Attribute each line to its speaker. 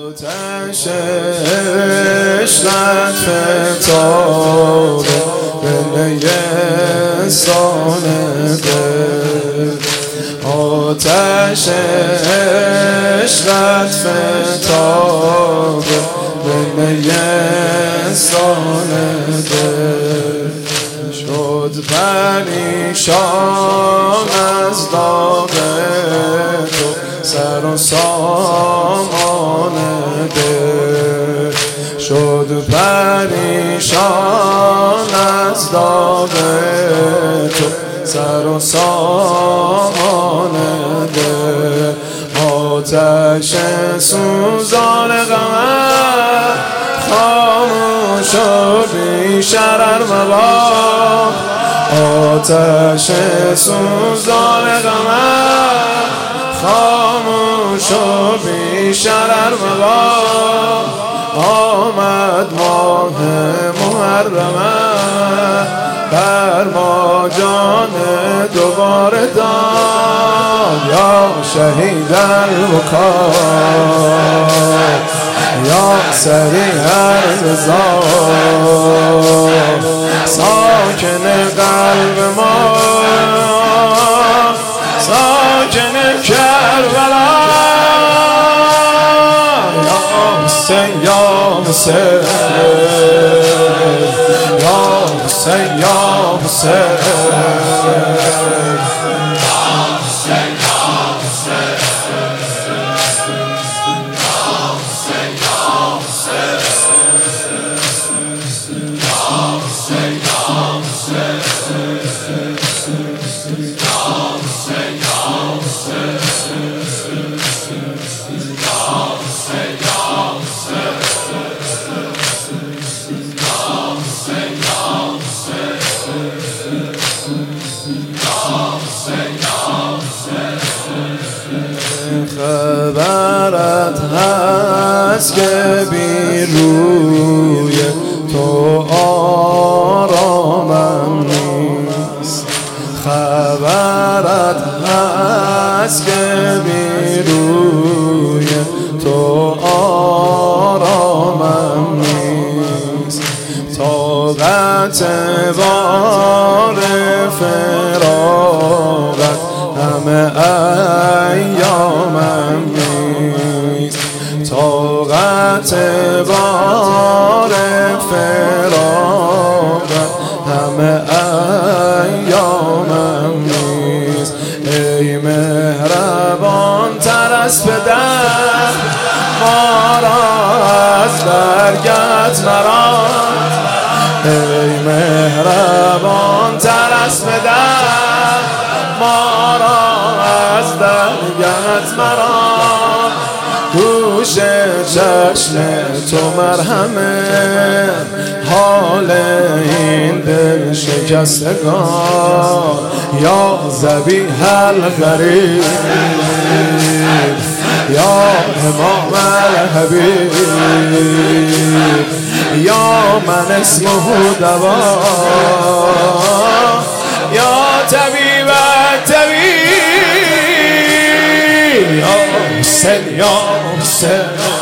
Speaker 1: آتش عشقت فتاده به نیستان دل، آتش عشقت فتاده به نیستان دل، شد پریشان از داغ تو سر و سامان دل، شد پریشان از داغ تو سر و سامان دل، آتش سوزان غمت خاموش و بی شرر مباد، آتش سوزان غمت خاموش و بی شرر مباد، آمد ماه محرمت بر ما جان دوباره داد، یا شهید البکا یا سریع النزار، ساکن قلب ما ساکن کربلا، یا حسین یا حسین یا حسین یا حسین خبرت هست که بی روی تو آرامم نیست، خبرت هست که بی روی تو آرامم نیست، طاقت بار فراقت همه ایامم نیست، طاقت بار فراقت همه ایامم نیست، ای مهربان تر از پدر ما را از درگت مران، ای مهربان تر از پدر ما را از درگت مران، گوش چشم تو مرهمه حال این دل شکستگان، یا ذبیح الغریب یا امام الحبیب یا من اسمه دوا یا طبیب الطبیب، یا حسین یا حسین